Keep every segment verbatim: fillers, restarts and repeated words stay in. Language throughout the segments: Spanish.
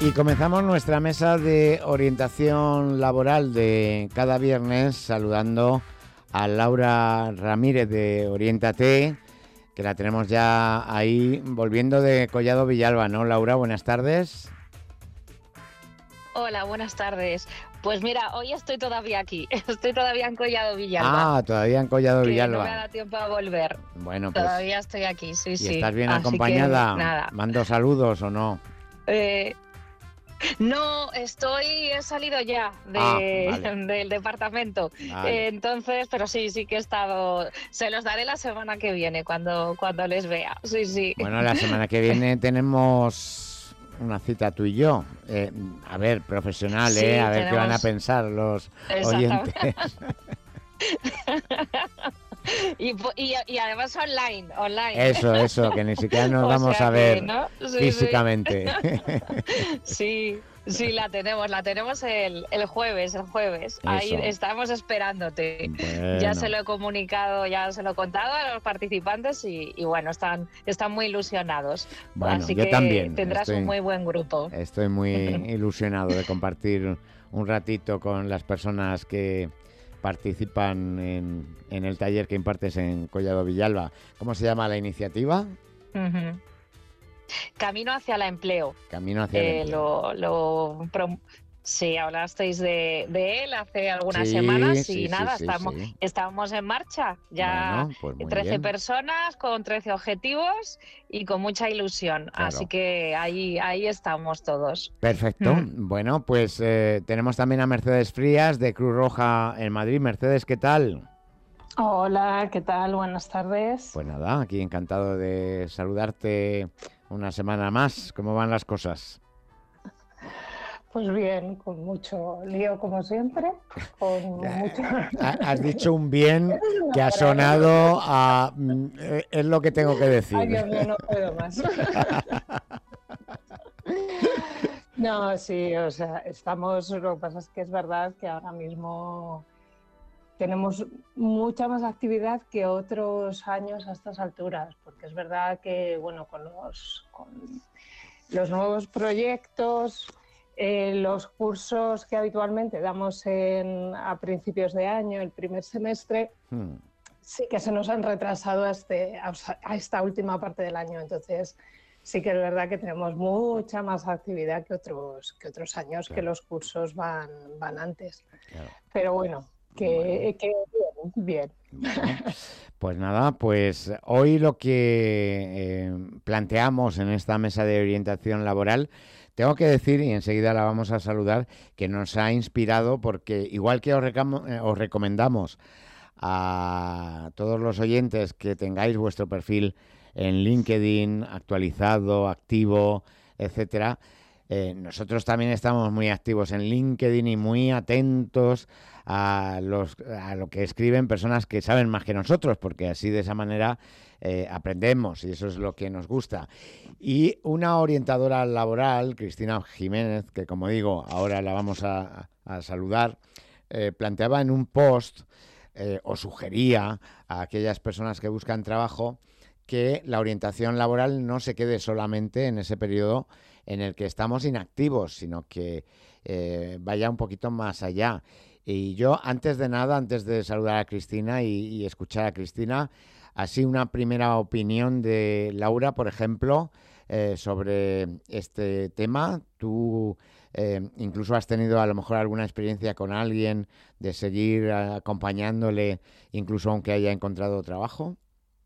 Y comenzamos nuestra mesa de orientación laboral de cada viernes saludando a Laura Ramírez de Oriéntate, que la tenemos ya ahí volviendo de Collado Villalba, ¿no, Laura? Buenas tardes. Hola, buenas tardes. Pues mira, hoy estoy todavía aquí, estoy todavía en Collado Villalba. Ah, todavía en Collado que Villalba. No me ha dado tiempo a volver. Bueno, pues... Todavía estoy aquí, sí, ¿Y sí. estás bien Así acompañada? que, nada. ¿Mando saludos o no? Eh, no, estoy, he salido ya de, ah, vale. del departamento. Vale. Eh, entonces, pero sí, sí que he estado. Se los daré la semana que viene cuando, cuando les vea. Sí, sí. Bueno, la semana que viene tenemos una cita tú y yo. Eh, a ver, profesional, Sí, ¿eh? A ver tenemos... qué van a pensar los oyentes. Y, y, y además online, online. Eso, eso, que ni siquiera nos vamos a ver que, ¿no? sí, físicamente. Sí. sí, sí, la tenemos, la tenemos el, el jueves, el jueves. Eso. Ahí estamos esperándote. Bueno. Ya se lo he comunicado, ya se lo he contado a los participantes y, y bueno, están, están muy ilusionados. Bueno, Así yo que también. Tendrás estoy, un muy buen grupo. Estoy muy ilusionado de compartir un ratito con las personas que participan en, en el taller que impartes en Collado Villalba. ¿Cómo se llama la iniciativa? Uh-huh. Camino hacia el empleo. Camino hacia el eh, empleo. Lo, lo prom- sí, hablasteis de, de él hace algunas sí, semanas sí, y nada, sí, estamos, sí. estamos en marcha. Ya bueno, pues muy trece bien. personas con trece objetivos y con mucha ilusión. Claro. Así que ahí, ahí estamos todos. Perfecto. Mm. Bueno, pues eh, tenemos también a Mercedes Frías de Cruz Roja en Madrid. Mercedes, ¿qué tal? Hola, ¿qué tal? Buenas tardes. Pues nada, aquí encantado de saludarte una semana más. ¿Cómo van las cosas? Pues bien, con mucho lío como siempre. Con mucho... Has dicho un bien que ha sonado a... Es lo que tengo que decir. Ay, Dios mío, no puedo más. No, sí, o sea, estamos... Lo que pasa es que es verdad que ahora mismo tenemos mucha más actividad que otros años a estas alturas, porque es verdad que, bueno, con los, con los nuevos proyectos... Eh, los cursos que habitualmente damos en, a principios de año, el primer semestre, hmm. sí que se nos han retrasado a, este, a esta última parte del año. Entonces, sí que es verdad que tenemos mucha más actividad que otros, que otros años, claro. Que los cursos van, van antes. Claro. Pero bueno, que, bueno. que bien. bien. Bueno, pues nada, pues hoy lo que eh, planteamos en esta mesa de orientación laboral, tengo que decir, y enseguida la vamos a saludar, que nos ha inspirado porque igual que os, recamo, eh, os recomendamos a todos los oyentes que tengáis vuestro perfil en LinkedIn actualizado, activo, etcétera, eh, nosotros también estamos muy activos en LinkedIn y muy atentos a, los, a lo que escriben personas que saben más que nosotros, porque así de esa manera eh, aprendemos y eso es lo que nos gusta. Y una orientadora laboral, Cristina Jiménez, que como digo, ahora la vamos a, a saludar, eh, planteaba en un post eh, o sugería a aquellas personas que buscan trabajo que la orientación laboral no se quede solamente en ese periodo en el que estamos inactivos, sino que eh, vaya un poquito más allá. Y yo, antes de nada, antes de saludar a Cristina y, y escuchar a Cristina, así una primera opinión de Laura, por ejemplo, eh, sobre este tema. Tú eh, incluso has tenido a lo mejor alguna experiencia con alguien de seguir acompañándole, incluso aunque haya encontrado trabajo.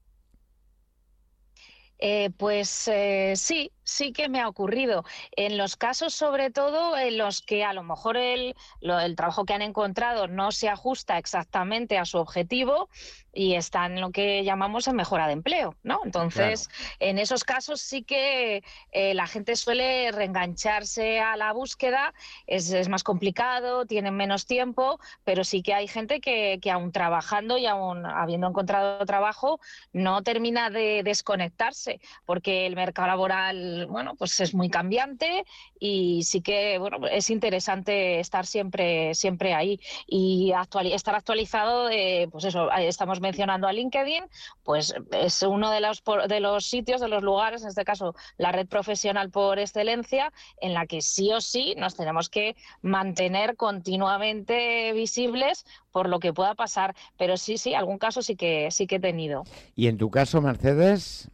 Eh, pues eh, sí, sí que me ha ocurrido. En los casos, sobre todo, en los que a lo mejor el, lo, el trabajo que han encontrado no se ajusta exactamente a su objetivo y está en lo que llamamos en mejora de empleo, ¿no? Entonces, claro. En esos casos sí que eh, la gente suele reengancharse a la búsqueda, es, es más complicado, tienen menos tiempo, pero sí que hay gente que, que aún trabajando y aún habiendo encontrado trabajo no termina de desconectarse, porque el mercado laboral bueno, pues es muy cambiante y sí que, bueno, es interesante estar siempre, siempre ahí y actual, estar actualizado. Eh, pues eso, estamos mencionando a LinkedIn, pues es uno de los, de los sitios, de los lugares, en este caso la red profesional por excelencia, en la que sí o sí nos tenemos que mantener continuamente visibles por lo que pueda pasar. Pero sí, sí, algún caso sí que sí que he tenido. ¿Y en tu caso, Mercedes?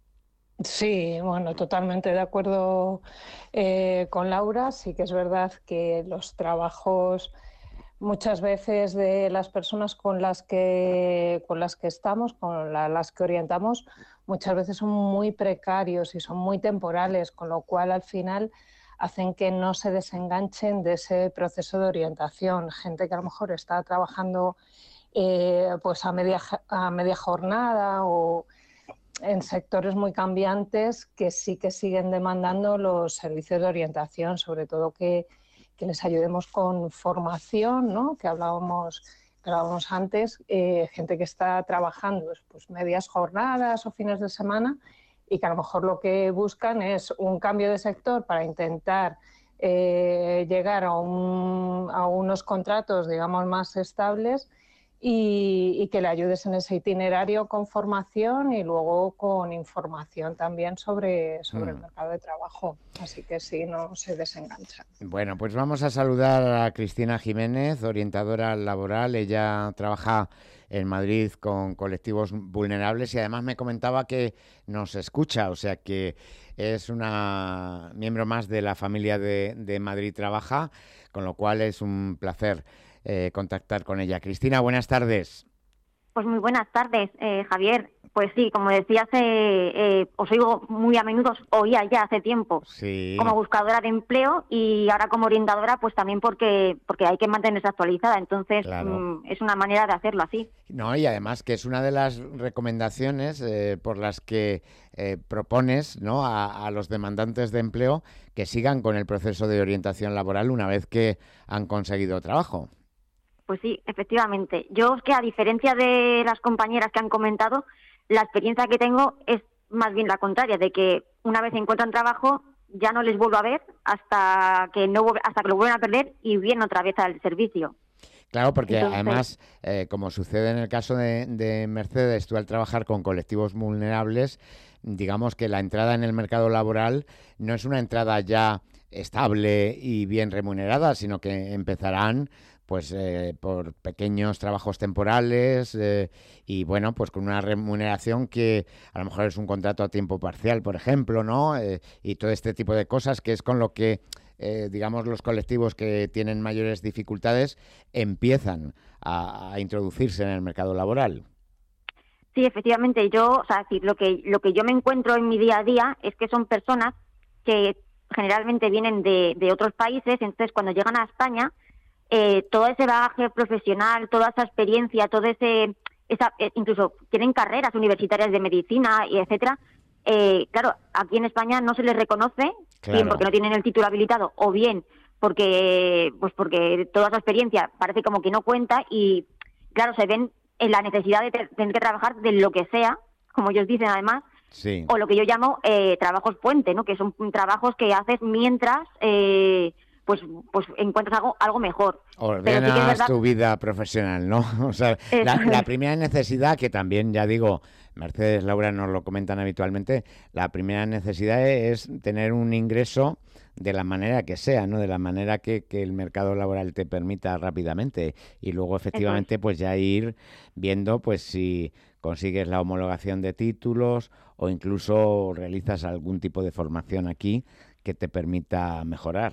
Sí, bueno, totalmente de acuerdo eh, con Laura. Sí que es verdad que los trabajos muchas veces de las personas con las que, con las que estamos, con la, las que orientamos, muchas veces son muy precarios y son muy temporales, con lo cual al final hacen que no se desenganchen de ese proceso de orientación. Gente que a lo mejor está trabajando eh, pues a media, a media jornada o en sectores muy cambiantes que sí que siguen demandando los servicios de orientación, sobre todo que, que les ayudemos con formación, ¿no? que, hablábamos, que hablábamos antes, eh, gente que está trabajando pues, medias jornadas o fines de semana y que a lo mejor lo que buscan es un cambio de sector para intentar eh, llegar a, un, a unos contratos, digamos, más estables. Y, y que le ayudes en ese itinerario con formación y luego con información también sobre, sobre mm. el mercado de trabajo. Así que sí, no se desengancha. Bueno, pues vamos a saludar a Cristina Jiménez, orientadora laboral. Ella trabaja en Madrid con colectivos vulnerables y además me comentaba que nos escucha, o sea que es una miembro más de la familia de, de Madrid Trabaja, con lo cual es un placer Eh, contactar con ella. Cristina, buenas tardes. Pues muy buenas tardes, eh, Javier. Pues sí, como decías, eh, eh, os oigo muy a menudo, os oía ya hace tiempo sí. como buscadora de empleo y ahora como orientadora, pues también porque porque hay que mantenerse actualizada. Entonces, claro. mmm, es una manera de hacerlo así. No, y además que es una de las recomendaciones eh, por las que eh, propones, ¿no?, a, a los demandantes de empleo que sigan con el proceso de orientación laboral una vez que han conseguido trabajo. Pues sí, efectivamente. Yo es que a diferencia de las compañeras que han comentado, la experiencia que tengo es más bien la contraria, de que una vez encuentran trabajo ya no les vuelvo a ver hasta que no hasta que lo vuelven a perder y vienen otra vez al servicio. Claro, porque Entonces, además, eh, como sucede en el caso de, de Mercedes, tú al trabajar con colectivos vulnerables, digamos que la entrada en el mercado laboral no es una entrada ya estable y bien remunerada, sino que empezarán pues eh, por pequeños trabajos temporales eh, y bueno, pues con una remuneración que a lo mejor es un contrato a tiempo parcial, por ejemplo, ¿no? Eh, y todo este tipo de cosas que es con lo que, eh, digamos, los colectivos que tienen mayores dificultades empiezan a, a introducirse en el mercado laboral. Sí, efectivamente, yo, o sea, sí, lo que lo que yo me encuentro en mi día a día es que son personas que generalmente vienen de, de otros países, entonces cuando llegan a España, Eh, todo ese bagaje profesional, toda esa experiencia, todo ese, esa, eh, incluso tienen carreras universitarias de medicina y etcétera. Eh, claro, aquí en España no se les reconoce, claro. Bien porque no tienen el título habilitado o bien porque, pues porque toda esa experiencia parece como que no cuenta y claro, se ven en la necesidad de tener que trabajar de lo que sea, como ellos dicen además, sí. O lo que yo llamo eh, trabajos puente, ¿no? Que son trabajos que haces mientras eh, pues pues encuentras algo algo mejor. Ordenas sí verdad... tu vida profesional, ¿no? O sea, la, la primera necesidad, que también, ya digo, Mercedes, Laura nos lo comentan habitualmente, la primera necesidad es tener un ingreso de la manera que sea, ¿no? De la manera que, que el mercado laboral te permita rápidamente. Y luego, efectivamente, pues ya ir viendo pues si consigues la homologación de títulos o incluso realizas algún tipo de formación aquí que te permita mejorar.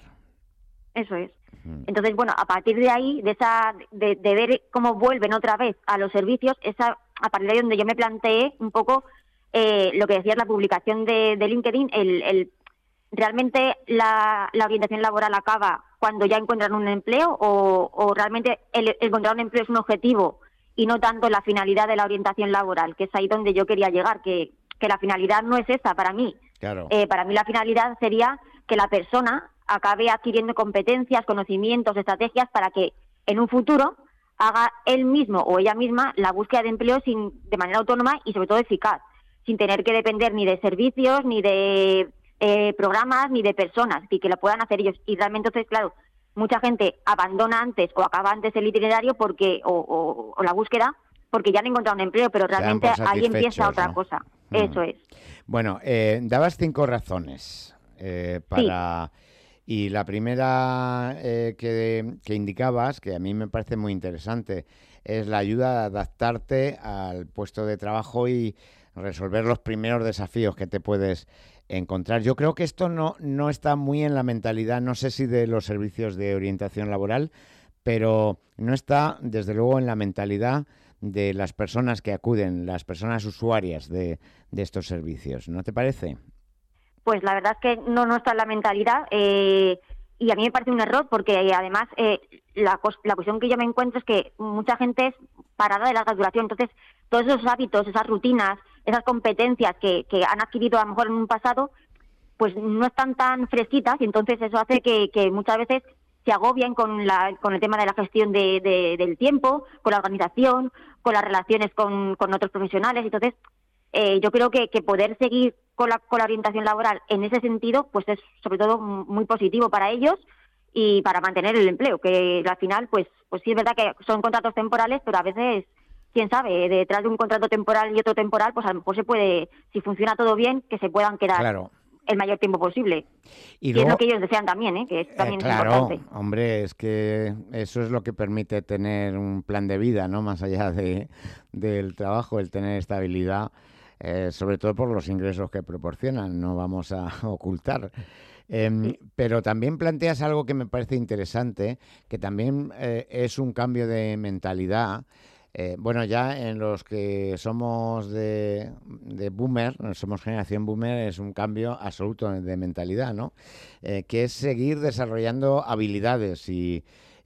Eso es. Entonces, bueno, a partir de ahí, de esa, de, de ver cómo vuelven otra vez a los servicios, esa, a partir de ahí donde yo me planteé un poco eh, lo que decías, la publicación de, de LinkedIn, el, el realmente la, la orientación laboral acaba cuando ya encuentran un empleo o, o realmente el, el encontrar un empleo es un objetivo y no tanto la finalidad de la orientación laboral, que es ahí donde yo quería llegar, que, que la finalidad no es esa para mí. Claro. Eh, para mí la finalidad sería que la persona acabe adquiriendo competencias, conocimientos, estrategias para que en un futuro haga él mismo o ella misma la búsqueda de empleo sin, de manera autónoma y sobre todo eficaz, sin tener que depender ni de servicios, ni de eh, programas ni de personas, y que lo puedan hacer ellos. Y realmente, entonces, claro, mucha gente abandona antes o acaba antes el itinerario porque o, o, o la búsqueda porque ya han encontrado un empleo, pero realmente ahí empieza otra, ¿no?, cosa. Mm. Eso es. Bueno, eh, dabas cinco razones eh, para... Sí. Y la primera eh, que, que indicabas, que a mí me parece muy interesante, es la ayuda a adaptarte al puesto de trabajo y resolver los primeros desafíos que te puedes encontrar. Yo creo que esto no, no está muy en la mentalidad, no sé si de los servicios de orientación laboral, pero no está, desde luego, en la mentalidad de las personas que acuden, las personas usuarias de, de estos servicios. ¿No te parece? Pues la verdad es que no, no está en la mentalidad eh, y a mí me parece un error porque además eh, la, la cuestión que yo me encuentro es que mucha gente es parada de larga duración, entonces todos esos hábitos, esas rutinas, esas competencias que, que han adquirido a lo mejor en un pasado, pues no están tan fresquitas y entonces eso hace que, que muchas veces se agobian con, la, con el tema de la gestión de, de, del tiempo, con la organización, con las relaciones con, con otros profesionales. Entonces, eh, yo creo que, que poder seguir con la, con la orientación laboral en ese sentido, pues es sobre todo muy positivo para ellos y para mantener el empleo, que al final, pues, pues sí es verdad que son contratos temporales, pero a veces, quién sabe, detrás de un contrato temporal y otro temporal, pues a lo mejor se puede, si funciona todo bien, que se puedan quedar. Claro. El mayor tiempo posible. Y luego, es lo que ellos desean también, ¿eh? Que también eh, claro, es importante. Hombre, es que eso es lo que permite tener un plan de vida, ¿no? Más allá de, del trabajo, el tener estabilidad, eh, sobre todo por los ingresos que proporcionan, no vamos a ocultar. Eh, sí. Pero también planteas algo que me parece interesante, que también eh, es un cambio de mentalidad. Eh, bueno, ya en los que somos de, de boomer, somos generación boomer, es un cambio absoluto de mentalidad, ¿no? Eh, que es seguir desarrollando habilidades y,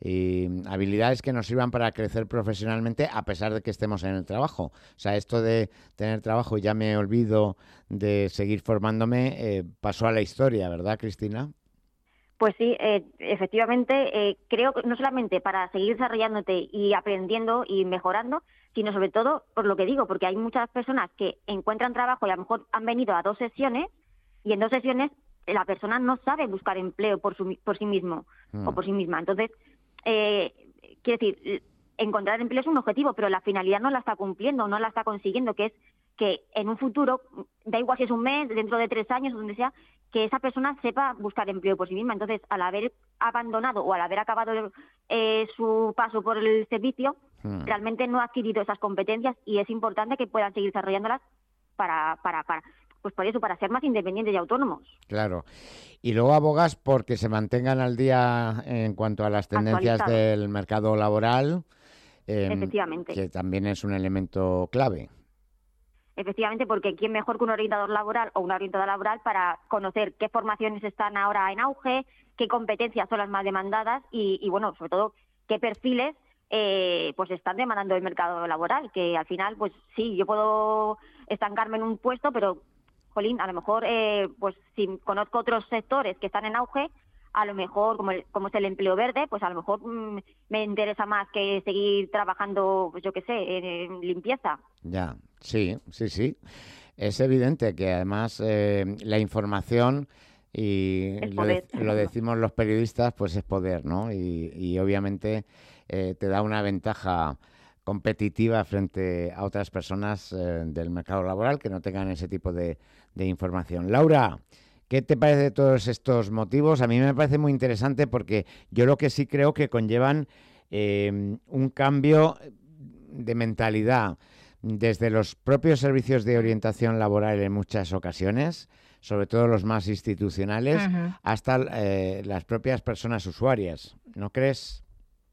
y habilidades que nos sirvan para crecer profesionalmente a pesar de que estemos en el trabajo. O sea, esto de tener trabajo y ya me olvido de seguir formándome, eh, pasó a la historia, ¿verdad, Cristina? Pues sí, eh, efectivamente, eh, creo que no solamente para seguir desarrollándote y aprendiendo y mejorando, sino sobre todo por lo que digo, porque hay muchas personas que encuentran trabajo y a lo mejor han venido a dos sesiones y en dos sesiones la persona no sabe buscar empleo por, su, por sí mismo mm. o por sí misma. Entonces, eh, quiero decir, encontrar empleo es un objetivo, pero la finalidad no la está cumpliendo, no la está consiguiendo, que es que en un futuro, da igual si es un mes, dentro de tres años, donde sea, que esa persona sepa buscar empleo por sí misma. Entonces, al haber abandonado o al haber acabado eh, su paso por el servicio, hmm. realmente no ha adquirido esas competencias y es importante que puedan seguir desarrollándolas para, para, para, pues por eso, para ser más independientes y autónomos. Claro. Y luego abogas porque se mantengan al día en cuanto a las tendencias del mercado laboral, eh, efectivamente, que también es un elemento clave. Efectivamente, porque ¿quién mejor que un orientador laboral o una orientadora laboral para conocer qué formaciones están ahora en auge, qué competencias son las más demandadas y, y bueno, sobre todo, qué perfiles eh, pues están demandando el mercado laboral? Que al final, pues sí, yo puedo estancarme en un puesto, pero, jolín, a lo mejor, eh, pues si conozco otros sectores que están en auge, a lo mejor, como, el, como es el empleo verde, pues a lo mejor mmm, me interesa más que seguir trabajando, pues yo qué sé, en, en limpieza. Ya, sí, sí, sí. Es evidente que además eh, la información, y lo, de, lo decimos los periodistas, pues es poder, ¿no? Y, y obviamente eh, te da una ventaja competitiva frente a otras personas eh, del mercado laboral que no tengan ese tipo de, de información. Laura, ¿qué te parece de todos estos motivos? A mí me parece muy interesante porque yo lo que sí creo que conllevan eh, un cambio de mentalidad desde los propios servicios de orientación laboral en muchas ocasiones, sobre todo los más institucionales, uh-huh. hasta eh, las propias personas usuarias. ¿No crees?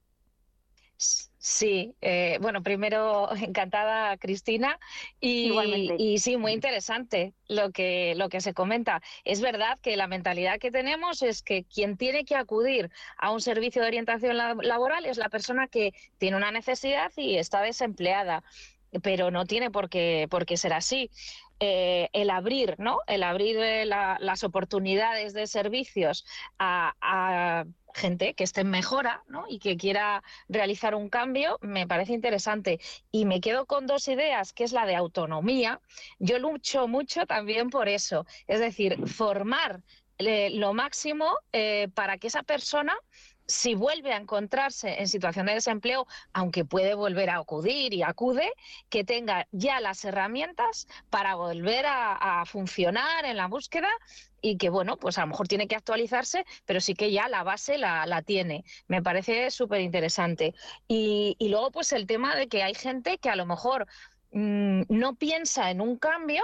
Sí, eh, bueno, primero encantada, Cristina, y, y sí, muy interesante lo que, lo que se comenta. Es verdad que la mentalidad que tenemos es que quien tiene que acudir a un servicio de orientación laboral es la persona que tiene una necesidad y está desempleada, pero no tiene por qué, por qué ser así. Eh, el abrir, ¿no? El abrir eh, la, las oportunidades de servicios a, a gente que esté en mejora, ¿no? Y que quiera realizar un cambio, me parece interesante. Y me quedo con dos ideas, que es la de autonomía. Yo lucho mucho también por eso, es decir, formar eh, lo máximo eh, para que esa persona, si vuelve a encontrarse en situación de desempleo, aunque puede volver a acudir y acude, que tenga ya las herramientas para volver a, a funcionar en la búsqueda y que, bueno, pues a lo mejor tiene que actualizarse, pero sí que ya la base la, la tiene. Me parece súper interesante. Y, y luego, pues el tema de que hay gente que a lo mejor mmm, no piensa en un cambio,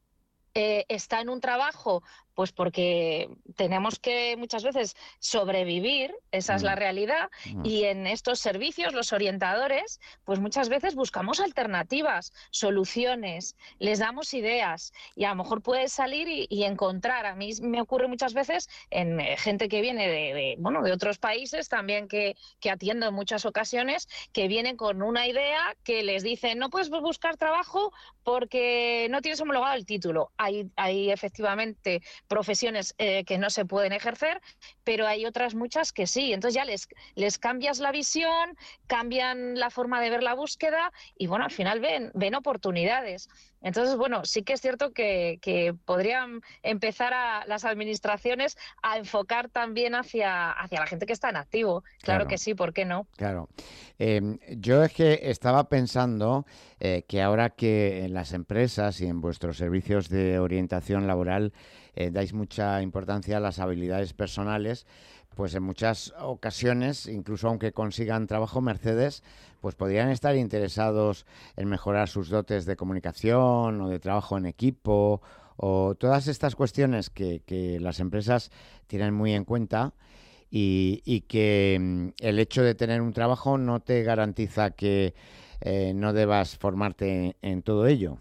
eh, está en un trabajo pues porque tenemos que muchas veces sobrevivir, esa es la realidad, y en estos servicios, los orientadores, pues muchas veces buscamos alternativas, soluciones, les damos ideas y a lo mejor puedes salir y, y encontrar. A mí me ocurre muchas veces en eh, gente que viene de, de, bueno, de otros países también que, que atiendo en muchas ocasiones, que vienen con una idea que les dicen no puedes buscar trabajo porque no tienes homologado el título. Hay, hay efectivamente profesiones eh, que no se pueden ejercer, pero hay otras muchas que sí. Entonces ya les, les cambias la visión, cambian la forma de ver la búsqueda y bueno, al final ven, ven oportunidades. Entonces, bueno, sí que es cierto que, que podrían empezar a las administraciones a enfocar también hacia, hacia la gente que está en activo. Claro, claro que sí, ¿por qué no? Claro. Eh, yo es que estaba pensando eh, que ahora que en las empresas y en vuestros servicios de orientación laboral eh, dais mucha importancia a las habilidades personales, pues en muchas ocasiones, incluso aunque consigan trabajo, Mercedes, pues podrían estar interesados en mejorar sus dotes de comunicación o de trabajo en equipo o todas estas cuestiones que, que las empresas tienen muy en cuenta y, y que mm, el hecho de tener un trabajo no te garantiza que eh, no debas formarte en, en todo ello.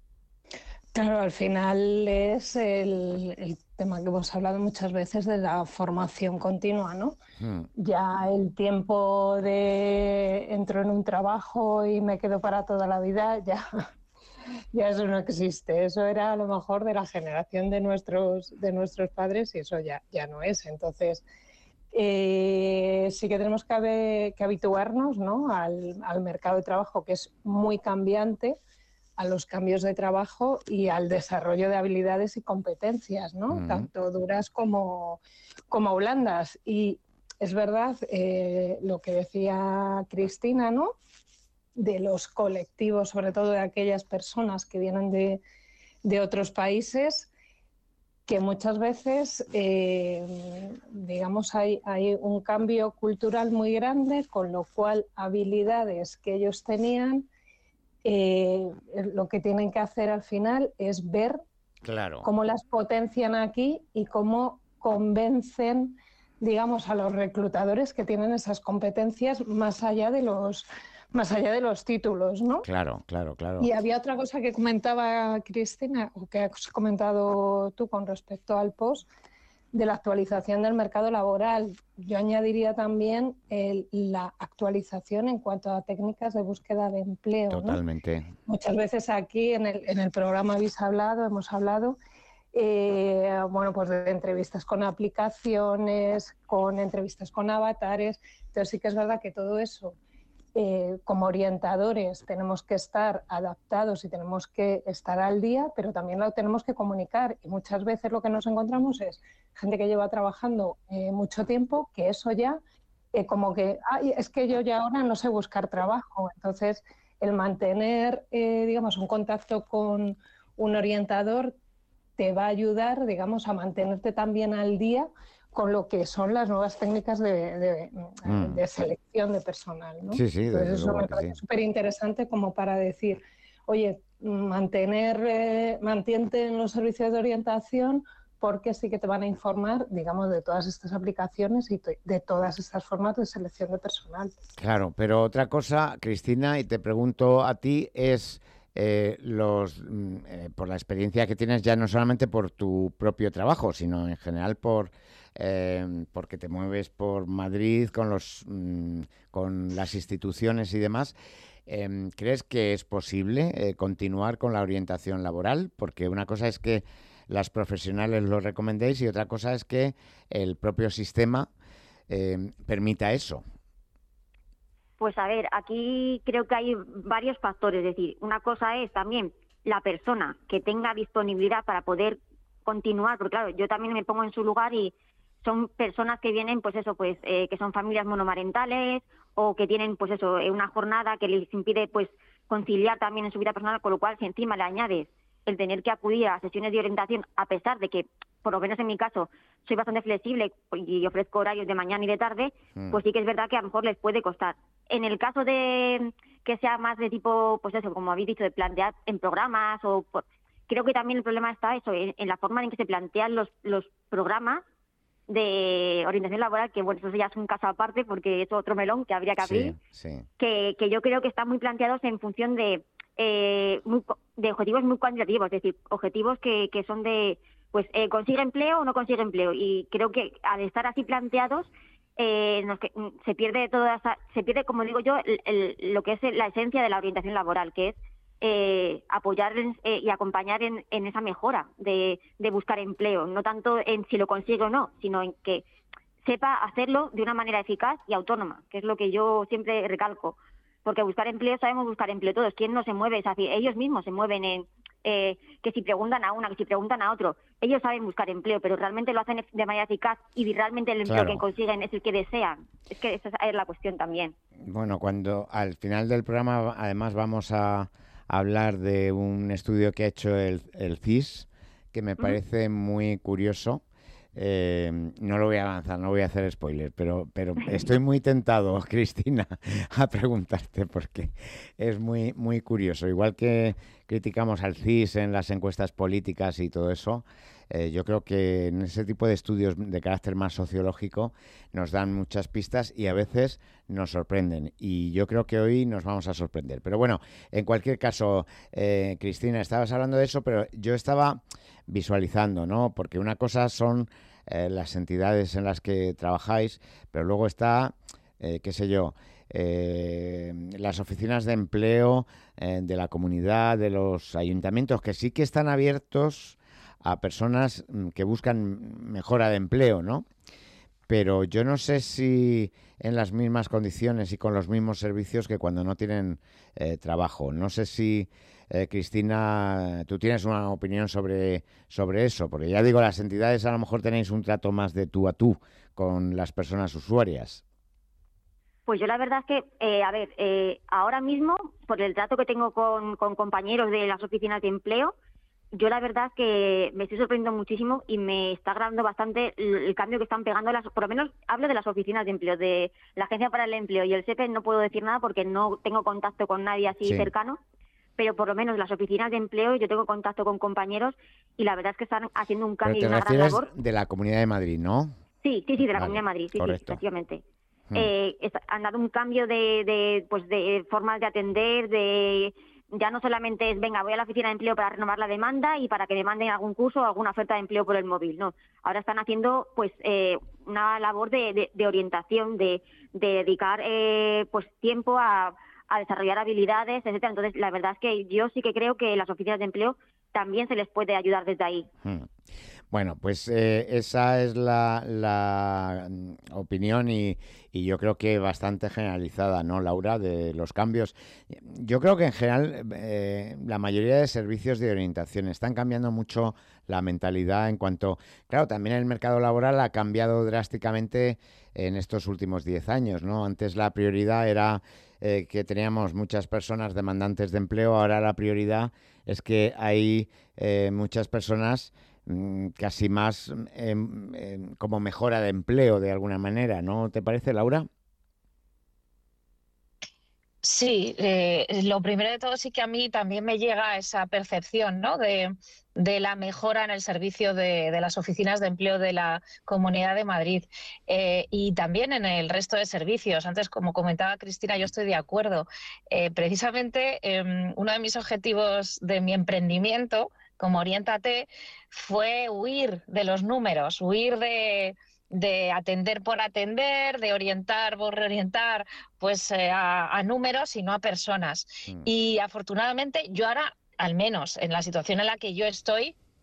Claro, al final es el, el tema que hemos hablado muchas veces de la formación continua, ¿no? Hmm. Ya el tiempo de entro en un trabajo y me quedo para toda la vida, ya, ya eso no existe. Eso era a lo mejor de la generación de nuestros, de nuestros padres y eso ya, ya no es. Entonces, eh, sí que tenemos que, haber, que habituarnos, ¿no? al, al mercado de trabajo, que es muy cambiante, a los cambios de trabajo y al desarrollo de habilidades y competencias, ¿no? Uh-huh. Tanto duras como, como blandas. Y es verdad eh, lo que decía Cristina, ¿no? De los colectivos, sobre todo de aquellas personas que vienen de, de otros países, que muchas veces, eh, digamos, hay, hay un cambio cultural muy grande, con lo cual habilidades que ellos tenían, Eh, lo que tienen que hacer al final es ver claro. cómo las potencian aquí y cómo convencen, digamos, a los reclutadores que tienen esas competencias más allá de los, más allá de los títulos, ¿no? Claro, claro, claro. Y había otra cosa que comentaba Cristina, o que has comentado tú con respecto al post, de la actualización del mercado laboral. Yo añadiría también el, la actualización en cuanto a técnicas de búsqueda de empleo. Totalmente. ¿no? Muchas veces aquí en el, en el programa habéis hablado, hemos hablado, eh, bueno, pues de entrevistas con aplicaciones, con entrevistas con avatares. Entonces sí que es verdad que todo eso, Eh, como orientadores tenemos que estar adaptados y tenemos que estar al día, pero también lo tenemos que comunicar y muchas veces lo que nos encontramos es gente que lleva trabajando eh, mucho tiempo, que eso ya eh, como que, ay, es que yo ya ahora no sé buscar trabajo. Entonces el mantener eh, digamos un contacto con un orientador te va a ayudar, digamos, a mantenerte también al día con lo que son las nuevas técnicas de, de, mm. de selección de personal, ¿no? Sí, sí, Entonces eso me que parece sí. súper interesante como para decir, oye, mantener, eh, mantente en los servicios de orientación porque sí que te van a informar, digamos, de todas estas aplicaciones y de todas estas formas de selección de personal. Claro, pero otra cosa, Cristina, y te pregunto a ti, es... Eh, los eh, por la experiencia que tienes ya no solamente por tu propio trabajo, sino en general por eh, porque te mueves por Madrid con los mm, con las instituciones y demás. Eh, ¿Crees que es posible eh, continuar con la orientación laboral? Porque una cosa es que las profesionales lo recomendéis y otra cosa es que el propio sistema eh, permita eso. Pues a ver, aquí creo que hay varios factores. Es decir, una cosa es también la persona que tenga disponibilidad para poder continuar, porque claro, yo también me pongo en su lugar y son personas que vienen, pues eso, pues eh, que son familias monomarentales o que tienen, pues eso, una jornada que les impide, pues, conciliar también en su vida personal, con lo cual si encima le añades el tener que acudir a sesiones de orientación, a pesar de que, por lo menos en mi caso, soy bastante flexible y ofrezco horarios de mañana y de tarde, mm. pues sí que es verdad que a lo mejor les puede costar. En el caso de que sea más de tipo, pues eso, como habéis dicho, de plantear en programas, o por, creo que también el problema está eso, en, en la forma en que se plantean los, los programas de orientación laboral, que bueno, eso ya es un caso aparte porque es otro melón que habría que abrir, sí, sí. Que, que yo creo que están muy planteados en función de, eh, muy, de objetivos muy cuantitativos, es decir, objetivos que, que son de, pues, eh, consigue empleo o no consigue empleo, y creo que al estar así planteados, eh, nos, que, se pierde toda esa, se pierde, como digo yo, el, el, lo que es la esencia de la orientación laboral, que es Eh, apoyar eh, y acompañar en, en esa mejora de, de buscar empleo, no tanto en si lo consigue o no, sino en que sepa hacerlo de una manera eficaz y autónoma, que es lo que yo siempre recalco, porque buscar empleo, sabemos buscar empleo todos, ¿quién no se mueve? Es así, ellos mismos se mueven en eh, que si preguntan a una, que si preguntan a otro, ellos saben buscar empleo, pero realmente lo hacen de manera eficaz y realmente el empleo claro. que consiguen es el que desean. Es que esa es la cuestión también. Bueno, cuando al final del programa además vamos a hablar de un estudio que ha hecho el, el C I S, que me parece uh-huh. muy curioso. Eh, no lo voy a avanzar, no voy a hacer spoiler, pero, pero estoy muy tentado, Cristina, a preguntarte porque es muy, muy curioso. Igual que criticamos al C I S en las encuestas políticas y todo eso, eh, yo creo que en ese tipo de estudios de carácter más sociológico nos dan muchas pistas y a veces nos sorprenden. Y yo creo que hoy nos vamos a sorprender. Pero bueno, en cualquier caso, eh, Cristina, estabas hablando de eso, pero yo estaba visualizando, ¿no? Porque una cosa son eh, las entidades en las que trabajáis, pero luego está, eh, qué sé yo, eh, las oficinas de empleo eh, de la comunidad, de los ayuntamientos, que sí que están abiertos a personas que buscan mejora de empleo, ¿no? Pero yo no sé si en las mismas condiciones y con los mismos servicios que cuando no tienen eh, trabajo. No sé si, eh, Cristina, tú tienes una opinión sobre, sobre eso, porque ya digo, las entidades a lo mejor tenéis un trato más de tú a tú con las personas usuarias. Pues yo la verdad es que, eh, a ver, eh, ahora mismo, por el trato que tengo con, con compañeros de las oficinas de empleo, yo la verdad es que me estoy sorprendiendo muchísimo y me está agradando bastante el, el cambio que están pegando, las, por lo menos hablo de las oficinas de empleo, de la Agencia para el Empleo y el S E P E, no puedo decir nada porque no tengo contacto con nadie así sí. cercano, pero por lo menos las oficinas de empleo yo tengo contacto con compañeros y la verdad es que están haciendo un cambio y una gran labor. De la Comunidad de Madrid, ¿no? Sí, sí, sí, de la vale, Comunidad de Madrid, sí, correcto. sí, efectivamente. Hmm. Eh, está, han dado un cambio de, de, pues de formas de atender, de... Ya no solamente es, venga, voy a la oficina de empleo para renovar la demanda y para que me manden algún curso o alguna oferta de empleo por el móvil, no. Ahora están haciendo pues eh, una labor de, de, de orientación, de, de dedicar eh, pues tiempo a, a desarrollar habilidades, etcétera. Entonces, la verdad es que yo sí que creo que las oficinas de empleo también se les puede ayudar desde ahí. Hmm. Bueno, pues eh, esa es la, la opinión y, y yo creo que bastante generalizada, ¿no, Laura? De los cambios. Yo creo que en general eh, la mayoría de servicios de orientación están cambiando mucho la mentalidad en cuanto... Claro, también el mercado laboral ha cambiado drásticamente en estos últimos diez años, ¿no? Antes la prioridad era eh, que teníamos muchas personas demandantes de empleo, ahora la prioridad es que hay eh, muchas personas casi más eh, eh, como mejora de empleo de alguna manera, ¿no te parece, Laura? Sí, eh, lo primero de todo sí que a mí también me llega esa percepción, ¿no? de, de la mejora en el servicio de, de las oficinas de empleo de la Comunidad de Madrid eh, y también en el resto de servicios. Antes, como comentaba Cristina, yo estoy de acuerdo. Eh, precisamente eh, uno de mis objetivos de mi emprendimiento como Oriéntate fue huir de los números, huir de... de atender por atender, de orientar por reorientar pues eh, a, a números y no a personas. Mm. Y afortunadamente yo ahora, al menos en la situación en la que yo estoy,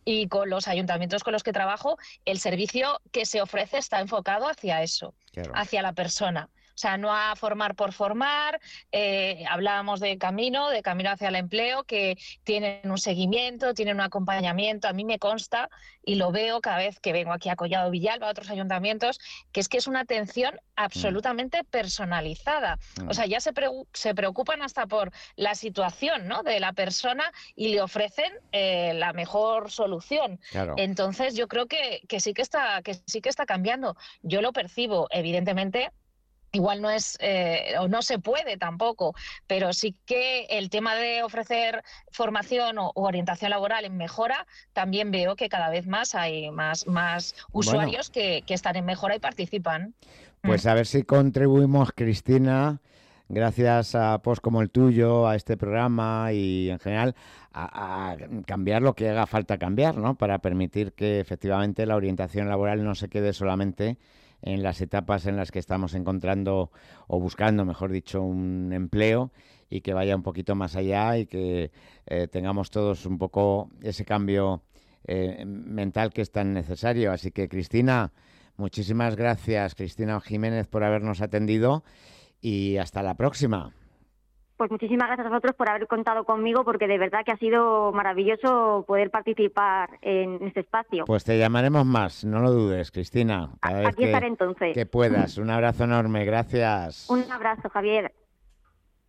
y con los ayuntamientos con los que trabajo, el servicio que se ofrece está enfocado hacia eso, claro, hacia la persona. O sea, no a formar por formar. Eh, hablábamos de Camino, de Camino hacia el Empleo, que tienen un seguimiento, tienen un acompañamiento. A mí me consta y lo veo cada vez que vengo aquí a Collado Villalba, a otros ayuntamientos, que es que es una atención absolutamente personalizada. O sea, ya se, pre se preocupan hasta por la situación, ¿no?, de la persona y le ofrecen eh, la mejor solución. Claro. Entonces, yo creo que, que, sí que, está, que sí que está cambiando. Yo lo percibo, evidentemente. Igual no es, eh, o no se puede tampoco, pero sí que el tema de ofrecer formación o, o orientación laboral en mejora, también veo que cada vez más hay más, más usuarios bueno, que, que están en mejora y participan. Pues a ver si contribuimos, Cristina, gracias a posts como el tuyo, a este programa y en general a, a cambiar lo que haga falta cambiar, ¿no?, para permitir que efectivamente la orientación laboral no se quede solamente en las etapas en las que estamos encontrando o buscando, mejor dicho, un empleo, y que vaya un poquito más allá y que eh, tengamos todos un poco ese cambio eh, mental que es tan necesario. Así que, Cristina, muchísimas gracias, Cristina Jiménez, por habernos atendido y hasta la próxima. Pues muchísimas gracias a vosotros por haber contado conmigo, porque de verdad que ha sido maravilloso poder participar en este espacio. Pues te llamaremos más, no lo dudes, Cristina. Cada vez Aquí estaré entonces. Que puedas. Un abrazo enorme, gracias. Un abrazo, Javier.